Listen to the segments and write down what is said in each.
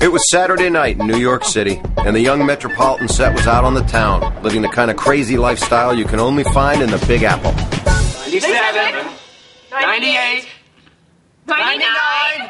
It was Saturday night in New York City, and the young Metropolitan set was out on the town, living the kind of crazy lifestyle you can only find in the Big Apple. 97, 98, 99.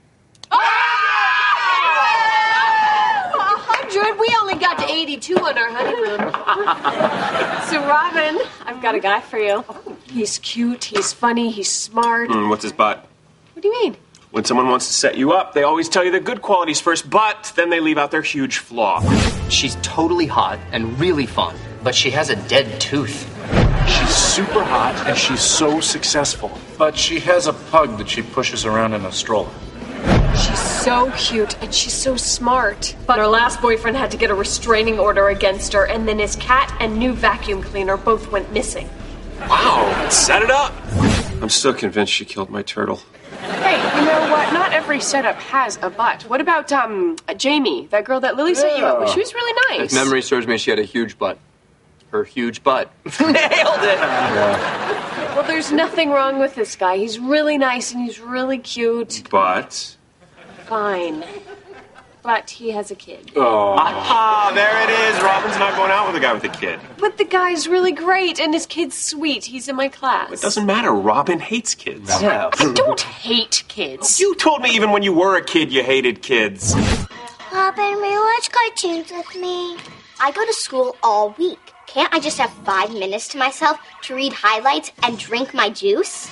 100? We only got to 82 on our honeymoon. So, Robin, I've got a guy for you. He's cute, he's funny, he's smart. What's his butt? What do you mean? When someone wants to set you up, they always tell you the good qualities first, but then they leave out their huge flaw. She's totally hot and really fun, but she has a dead tooth. She's super hot and she's so successful, but she has a pug that she pushes around in a stroller. She's so cute and she's so smart. But her last boyfriend had to get a restraining order against her, and then his cat and new vacuum cleaner both went missing. Wow, set it up. I'm still convinced she killed my turtle. Hey, you know what? Not every setup has a butt. What about, Jamie, that girl that Lily set you up with? She was really nice. If memory serves me, she had a huge butt. Her huge butt. Nailed it! Yeah. Well, there's nothing wrong with this guy. He's really nice and he's really cute. But? Fine. But he has a kid. Ah, there it is. Robin's not going out with a guy with a kid. But the guy's really great and his kid's sweet. He's in my class. It doesn't matter. Robin hates kids. Yeah. I don't hate kids. You told me even when you were a kid you hated kids. Robin, will you watch cartoons with me? I go to school all week. Can't I just have 5 minutes to myself to read highlights and drink my juice?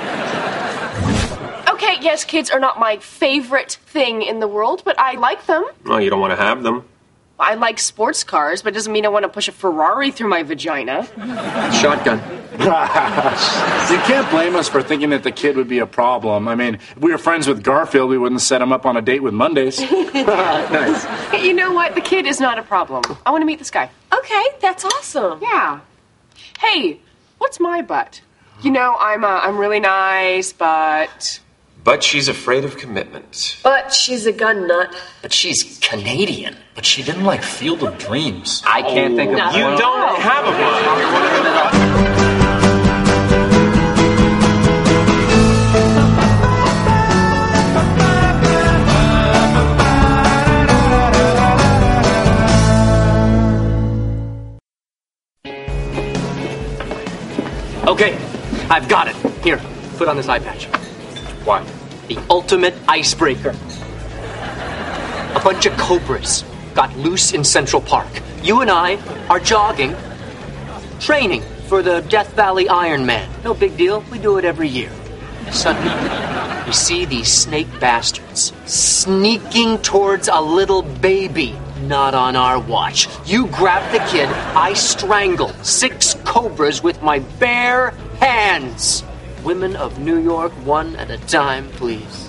Okay, yes, kids are not my favorite thing in the world, but I like them. Oh, you don't want to have them? I like sports cars, but it doesn't mean I want to push a Ferrari through my vagina. Shotgun. You can't blame us for thinking that the kid would be a problem. I mean, if we were friends with Garfield, we wouldn't set him up on a date with Mondays. Nice. You know what? The kid is not a problem. I want to meet this guy. Okay, that's awesome. Yeah. Hey, what's my butt? You know, I'm really nice, but... But she's afraid of commitment. But she's a gun nut. But she's Canadian. But she didn't like Field of Dreams. I can't think of one. You don't have a butt. Okay, I've got it. Here, put on this eye patch. Why? The ultimate icebreaker. A bunch of cobras got loose in Central Park. You and I are jogging, training for the Death Valley Ironman. No big deal. We do it every year. Suddenly, we see these snake bastards sneaking towards a little baby. Not on our watch. You grab the kid. I strangle 6 cobras with my bare hands. Women of New York, one at a time, please.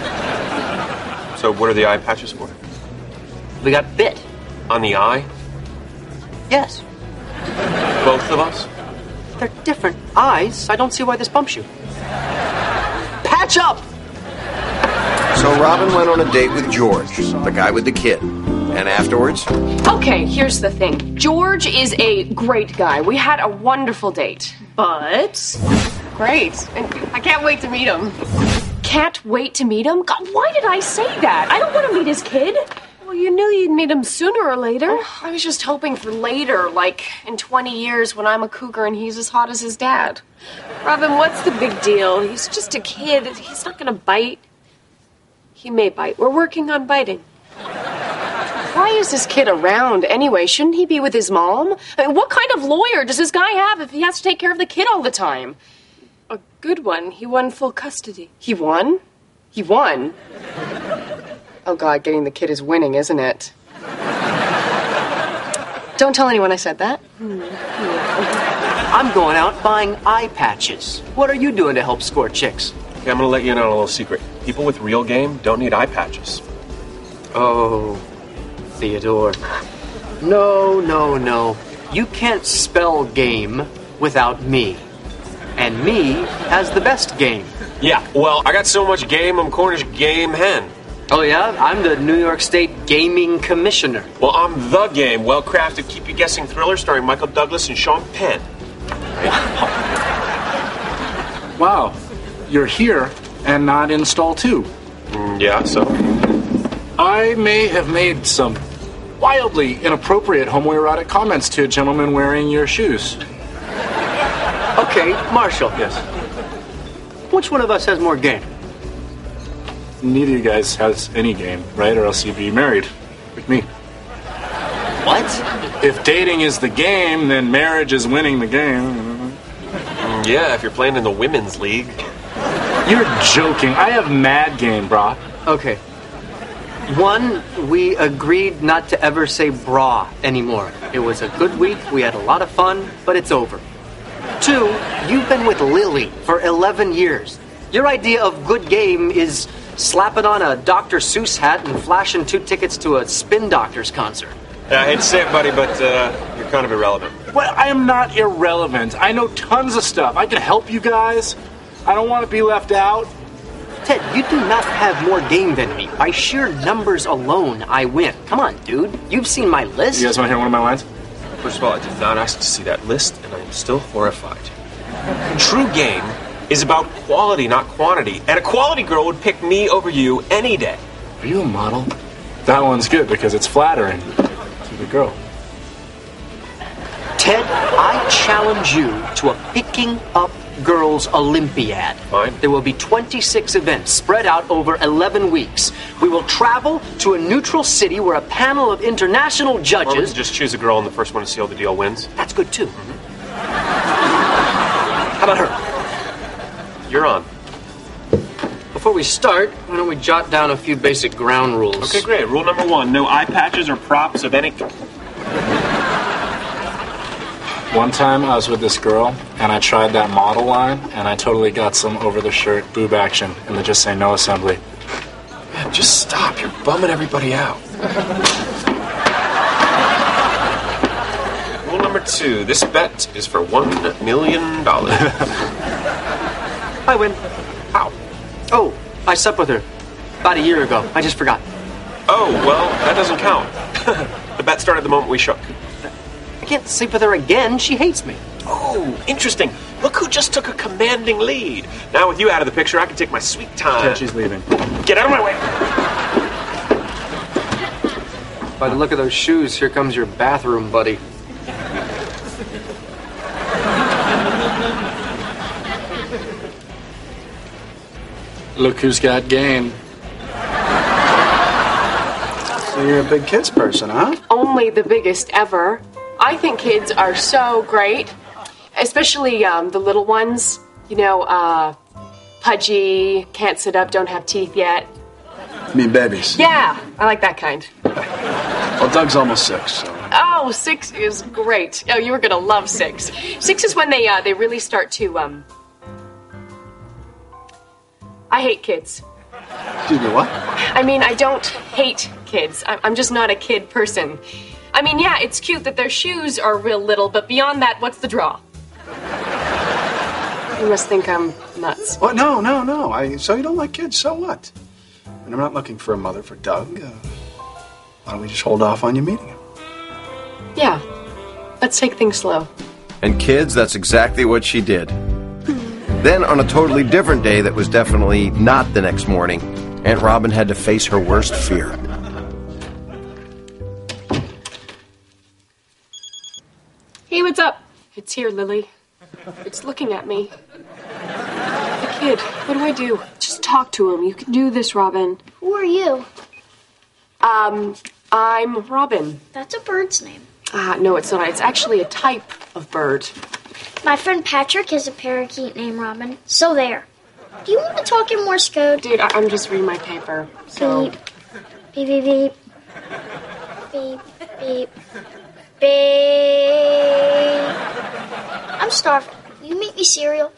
So what are the eye patches for? We got bit. On the eye? Yes. Both of us? They're different eyes. I don't see why this bumps you. Patch up! So Robin went on a date with George, the guy with the kid. And afterwards? Okay, here's the thing. George is a great guy. We had a wonderful date. But... Great. And I can't wait to meet him. Can't wait to meet him? God, why did I say that? I don't want to meet his kid. Well, you knew you'd meet him sooner or later. Oh, I was just hoping for later, like in 20 years when I'm a cougar and he's as hot as his dad. Robin, what's the big deal? He's just a kid. He's not going to bite. He may bite. We're working on biting. Why is this kid around anyway? Shouldn't he be with his mom? I mean, what kind of lawyer does this guy have if he has to take care of the kid all the time? A good one. He won full custody. He won? He won? Oh, God, getting the kid is winning, isn't it? Don't tell anyone I said that. I'm going out buying eye patches. What are you doing to help score chicks? Okay, I'm gonna let you in on a little secret. People with real game don't need eye patches. Oh, Theodore. No. You can't spell game without me. And me has the best game. Yeah, well, I got so much game, I'm Cornish game hen. Oh, yeah? I'm the New York State Gaming Commissioner. Well, I'm the game, well-crafted, keep-you-guessing thriller starring Michael Douglas and Sean Penn. Wow, you're here and not in stall 2. Yeah, so? I may have made some wildly inappropriate homoerotic comments to a gentleman wearing your shoes. Okay, Marshall. Yes. Which one of us has more game? Neither of you guys has any game, right? Or else you'd be married with me. What? If dating is the game, then marriage is winning the game. Yeah, if you're playing in the women's league. You're joking. I have mad game, brah. Okay. 1, we agreed not to ever say bra anymore. It was a good week, we had a lot of fun, but it's over. 2, you've been with Lily for 11 years. Your idea of good game is slapping on a Dr. Seuss hat and flashing 2 tickets to a Spin Doctors concert. Yeah, I hate to say it, buddy, but you're kind of irrelevant. Well, I am not irrelevant. I know tons of stuff. I can help you guys. I don't want to be left out. Ted, you do not have more game than me. By sheer numbers alone, I win. Come on, dude. You've seen my list. You guys want to hear one of my lines? First of all, I did not ask to see that list, and I am still horrified. True game is about quality, not quantity. And a quality girl would pick me over you any day. Are you a model? That one's good because it's flattering to the girl. Ted, I challenge you to a picking up girls Olympiad. Fine. There will be 26 events spread out over 11 weeks. We will travel to a neutral city where a panel of international Or we judges... can just choose a girl and the first one to seal the deal wins. That's good, too. How about her? You're on. Before we start, why don't we jot down a few basic ground rules? Okay, great. Rule number 1, no eye patches or props of any... One time I was with this girl, and I tried that model line, and I totally got some over-the-shirt boob action in the Just Say No assembly. Man, just stop. You're bumming everybody out. Rule number 2, this bet is for $1 million. I win. How? Oh, I slept with her about a year ago. I just forgot. Oh, well, that doesn't count. The bet started the moment we shook. I can't sleep with her again. She hates me. Oh, interesting. Look who just took a commanding lead. Now with you out of the picture, I can take my sweet time. Ted, she's leaving. Get out of my way. By the look of those shoes, here comes your bathroom buddy. Look who's got game. So you're a big kids person, huh? Only the biggest ever. I think kids are so great, especially the little ones. You know, pudgy, can't sit up, don't have teeth yet. You mean babies? Yeah, I like that kind. Well, Doug's almost 6, so... Oh, 6 is great. Oh, you were gonna love 6. 6 is when they really start to I hate kids. Excuse me, what? I mean, I don't hate kids. I'm just not a kid person. I mean, yeah, it's cute that their shoes are real little, but beyond that, what's the draw? You must think I'm nuts. What? No. So you don't like kids, so what? And I'm not looking for a mother for Doug. Why don't we just hold off on you meeting him? Yeah, let's take things slow. And kids, that's exactly what she did. Then, on a totally different day that was definitely not the next morning, Aunt Robin had to face her worst fear. Hey, what's up? It's here, Lily. It's looking at me. The kid, what do I do? Just talk to him. You can do this, Robin. Who are you? I'm Robin. That's a bird's name. No, it's not. It's actually a type of bird. My friend Patrick is a parakeet named Robin. So there. Do you want to talk in Morse code? Dude, I'm just reading my paper, so... Beep. Beep, beep, beep. Beep, beep. Beep. I'm starving. Will you make me cereal?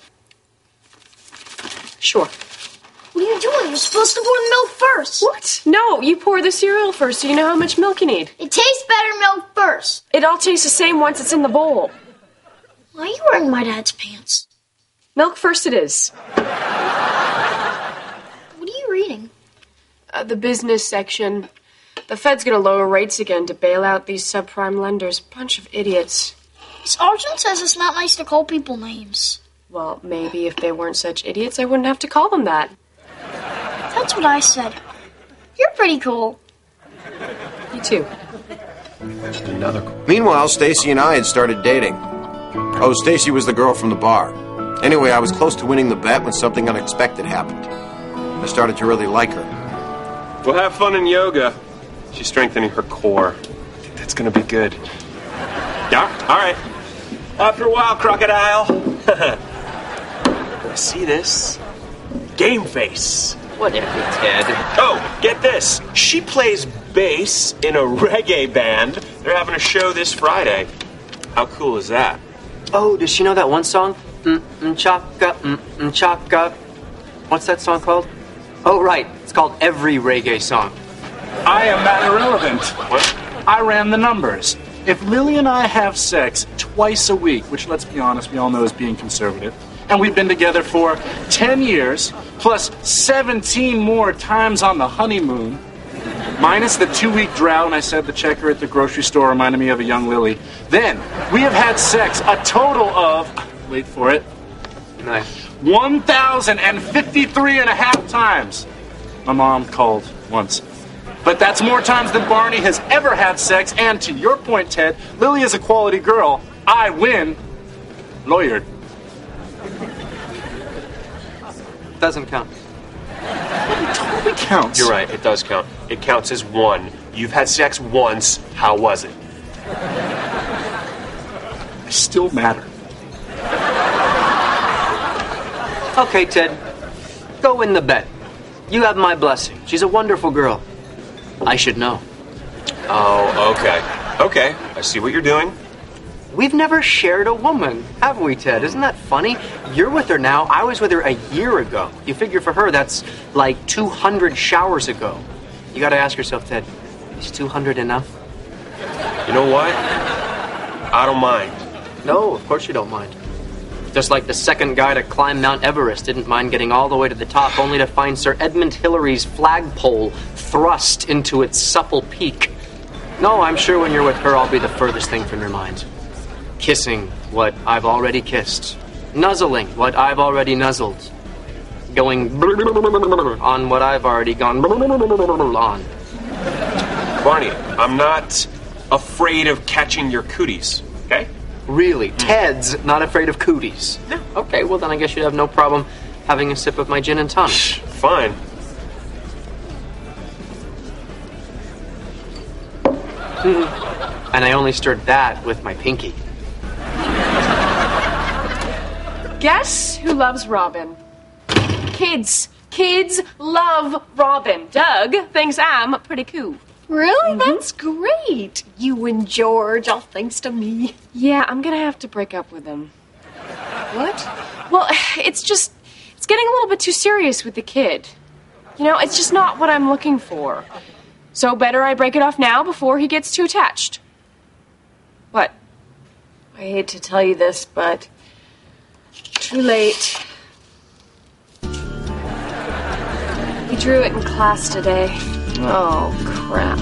Sure. What are you doing? You're supposed to pour the milk first. What? No, you pour the cereal first so you know how much milk you need. It tastes better milk first. It all tastes the same once it's in the bowl. Why are you wearing my dad's pants? Milk first it is. What are you reading? The business section. The Fed's gonna lower rates again to bail out these subprime lenders. Bunch of idiots. Sergeant says it's not nice to call people names. Well, maybe if they weren't such idiots, I wouldn't have to call them that. That's what I said. You're pretty cool. too. Another. Meanwhile, Stacy and I had started dating. Oh, Stacy was the girl from the bar. Anyway, I was close to winning the bet when something unexpected happened. I started to really like her. We'll have fun in yoga. She's strengthening her core. I think that's gonna be good. Yeah, all right. After a while, crocodile. I see this. Game face. Whatever, Ted. Oh, get this. She plays bass in a reggae band. They're having a show this Friday. How cool is that? Oh, does she know that one song? Chaka, chaka. What's that song called? Oh, right. It's called Every Reggae Song. I am that irrelevant. What? I ran the numbers. If Lily and I have sex twice a week, which, let's be honest, we all know is being conservative, and we've been together for 10 years, plus 17 more times on the honeymoon, minus the 2-week drought, and I said the checker at the grocery store reminded me of a young Lily, then we have had sex a total of, wait for it, Nice. 1,053 and a half times. My mom called once. But that's more times than Barney has ever had sex, and to your point, Ted, Lily is a quality girl. I win. Lawyered. Doesn't count. It totally counts. You're right, it does count. It counts as one. You've had sex once. How was it? I still matter. Okay, Ted. Go win the bet. You have my blessing. She's a wonderful girl. I should know. Oh, okay. Okay, I see what you're doing. We've never shared a woman, have we, Ted? Isn't that funny? You're with her now. I was with her a year ago. You figure for her, that's like 200 showers ago. You gotta ask yourself, Ted, is 200 enough? You know what? I don't mind. No, of course you don't mind. Just like the second guy to climb Mount Everest didn't mind getting all the way to the top, only to find Sir Edmund Hillary's flagpole thrust into its supple peak. No, I'm sure when you're with her, I'll be the furthest thing from your mind. Kissing what I've already kissed. Nuzzling what I've already nuzzled. Going on what I've already gone on. Barney, I'm not afraid of catching your cooties, okay? Really? Ted's not afraid of cooties? No. Okay, well then I guess you'd have no problem having a sip of my gin and tonic. Fine. And I only stirred that with my pinky. Guess who loves Robin? Kids. Kids love Robin. Doug thinks I'm pretty cool. Really? That's great. You and George, all thanks to me. Yeah, I'm gonna have to break up with him. What? Well, it's getting a little bit too serious with the kid. You know, it's just not what I'm looking for. So better I break it off now before he gets too attached. What? I hate to tell you this, but too late. He drew it in class today. Oh, crap.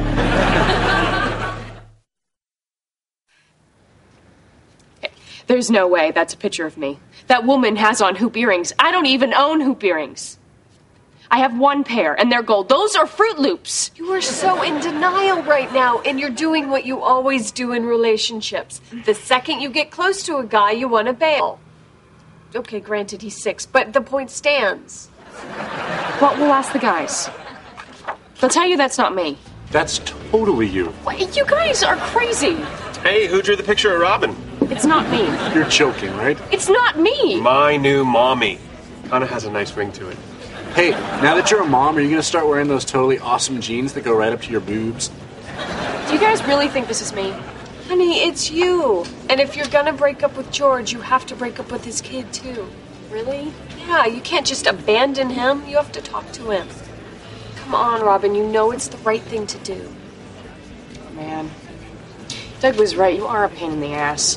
There's no way that's a picture of me. That woman has on hoop earrings. I don't even own hoop earrings. I have one pair, and they're gold. Those are Fruit Loops. You are so in denial right now, and you're doing what you always do in relationships. The second you get close to a guy, you want to bail. Okay, granted, he's 6, but the point stands. Well, we'll ask the guys. They'll tell you that's not me. That's totally you. Wait, you guys are crazy. Hey, who drew the picture of Robin? It's not me. You're joking, right? It's not me. My new mommy. Kinda has a nice ring to it. Hey, now that you're a mom, are you going to start wearing those totally awesome jeans that go right up to your boobs? Do you guys really think this is me? Honey, it's you. And if you're gonna break up with George, you have to break up with his kid, too. Really? Yeah, you can't just abandon him. You have to talk to him. Come on, Robin. You know it's the right thing to do. Man. Doug was right. You are a pain in the ass.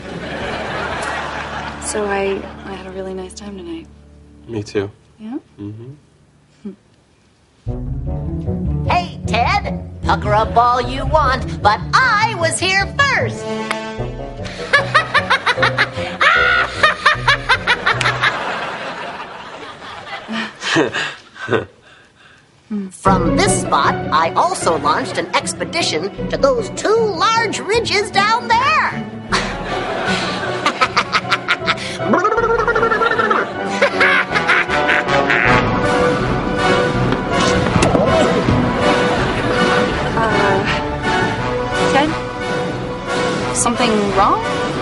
So I had a really nice time tonight. Me too. Yeah? Hey, Ted, pucker up all you want, but I was here first. From this spot, I also launched an expedition to those 2 large ridges down there. Ted? Something wrong?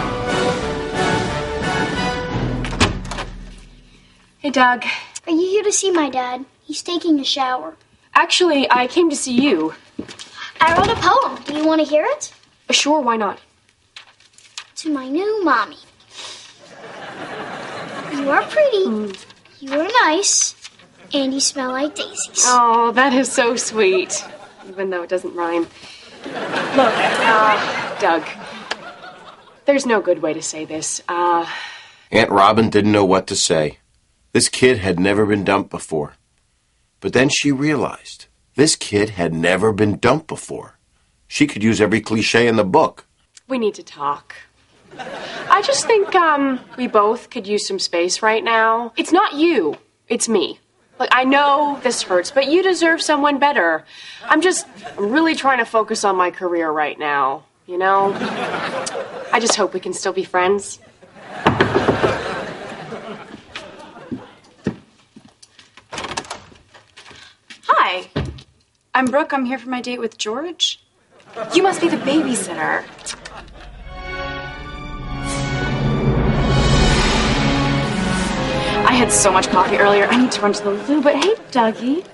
Hey, Doug. Are you here to see my dad? He's taking a shower. Actually, I came to see you. I wrote a poem. Do you want to hear it? Sure, why not? To my new mommy. You are pretty. You are nice. And you smell like daisies. Oh, that is so sweet. Even though it doesn't rhyme. Look, Doug. There's no good way to say this. Aunt Robin didn't know what to say. This kid had never been dumped before. But then she realized this kid had never been dumped before. She could use every cliche in the book. We need to talk. I just think, we both could use some space right now. It's not you. It's me. Like, I know this hurts, but you deserve someone better. I'm really trying to focus on my career right now, you know? I just hope we can still be friends. Hi. I'm Brooke. I'm here for my date with George. You must be the babysitter. I had so much coffee earlier. I need to run to the loo, but hey, Dougie.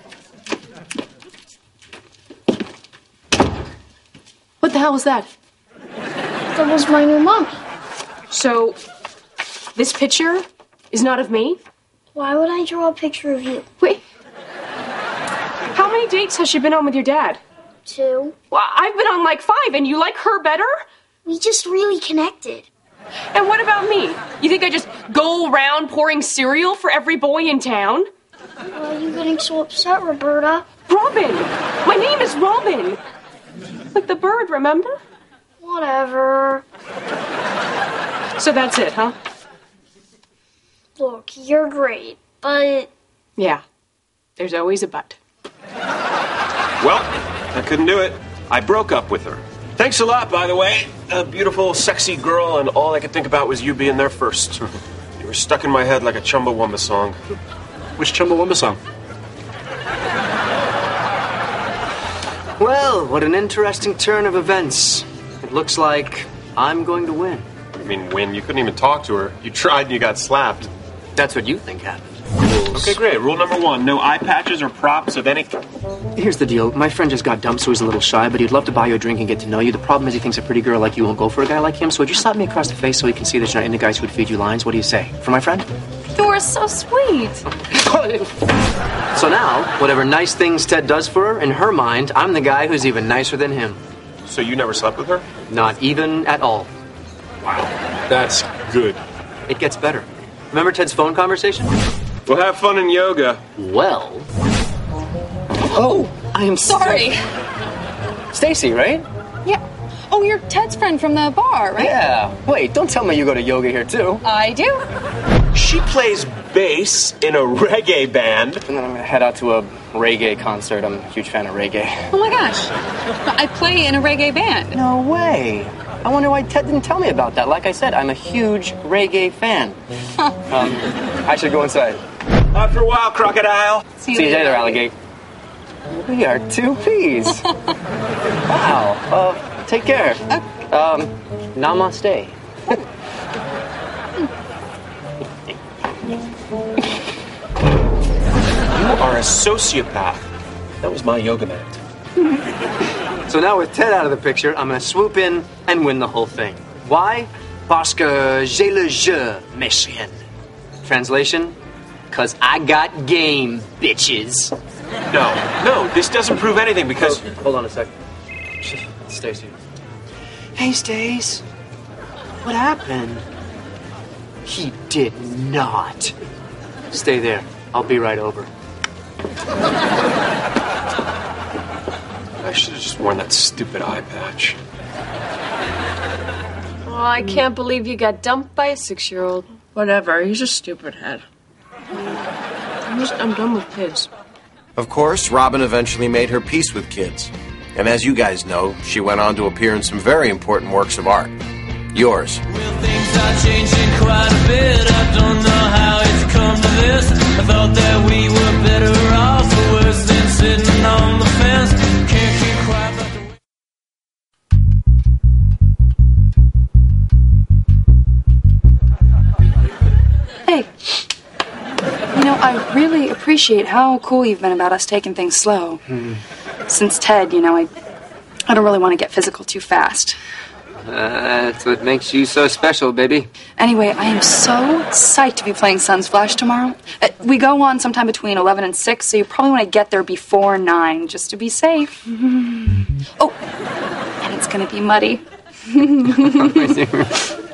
What the hell was that? That was my new mommy. So, this picture is not of me? Why would I draw a picture of you? Wait. How many dates has she been on with your dad? 2. Well, I've been on like 5, and you like her better? We just really connected. And what about me? You think I just go around pouring cereal for every boy in town? Why are you getting so upset, Roberta? Robin! My name is Robin! Like the bird, remember? Whatever. So that's it, huh? Look, you're great, but... Yeah. There's always a but. Well, I couldn't do it. I broke up with her. Thanks a lot, by the way. A beautiful, sexy girl, and all I could think about was you being there first. You were stuck in my head like a Chumbawamba song. Which Chumbawamba song? Well, what an interesting turn of events. It looks like I'm going to win. I mean, win? You couldn't even talk to her. You tried and you got slapped. That's what you think happened. Okay, great. Rule number 1, no eye patches or props of any... Here's the deal. My friend just got dumped, so he's a little shy, but he'd love to buy you a drink and get to know you. The problem is he thinks a pretty girl like you won't go for a guy like him, so would you slap me across the face so he can see that you're not into guys who would feed you lines? What do you say? For my friend? You're so sweet. So now, whatever nice things Ted does for her, in her mind, I'm the guy who's even nicer than him. So you never slept with her? Not even at all. Wow. That's good. It gets better. Remember Ted's phone conversation? We'll have fun in yoga. Well... Oh, I am Sorry. Stacy, right? Yeah. Oh, you're Ted's friend from the bar, right? Yeah. Wait, don't tell me you go to yoga here, too. I do. She plays bass in a reggae band. And then I'm going to head out to a reggae concert. I'm a huge fan of reggae. Oh, my gosh. I play in a reggae band. No way. I wonder why Ted didn't tell me about that. Like I said, I'm a huge reggae fan. I should go inside. After a while, crocodile. See you later, alligator. We are 2 peas. Wow. Take care. Namaste. You are a sociopath. That was my yoga mat. So now with Ted out of the picture, I'm going to swoop in and win the whole thing. Why? Parce que j'ai le jeu, mes chiens. Translation? Because I got game, bitches. No, this doesn't prove anything because... Oh, hold on a sec. Stacy. Hey, Stace. What happened? He did not. Stay there. I'll be right over. I should have just worn that stupid eye patch. Oh, I can't believe you got dumped by a 6-year-old. Whatever, he's a stupid head. I'm done with kids. Of course, Robin eventually made her peace with kids. And as you guys know, she went on to appear in some very important works of art. Yours. Well, things are changing quite a bit. I don't know how it's come to this. I thought that we were better off or worse than sitting on the fence. Can't keep quiet about the... Hey, you know, I really appreciate how cool you've been about us taking things slow. Since Ted, you know, I don't really want to get physical too fast. That's what makes you so special, baby. Anyway, I am so psyched to be playing Sunsplash tomorrow. We go on sometime between 11 and 6, so you probably want to get there before 9, just to be safe. Oh, and it's going to be muddy.